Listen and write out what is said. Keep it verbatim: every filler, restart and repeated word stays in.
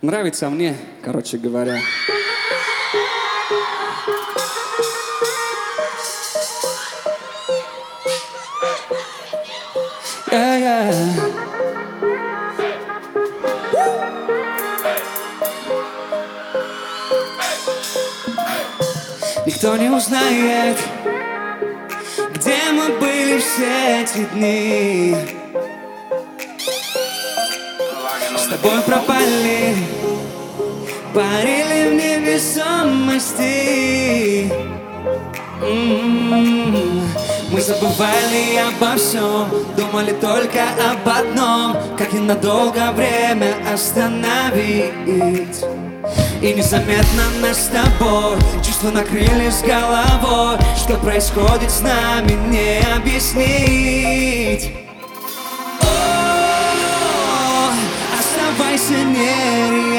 Нравится мне, короче говоря. Yeah, yeah. Никто не узнает, где мы были все эти дни. С тобой пропали, парили в невесомости. М-м-м. Мы забывали обо всем, думали только об одном, как ненадолго время остановить. И незаметно нас с тобой чувства накрыли с головой. Что происходит с нами, не объяснить. О, оставайся, не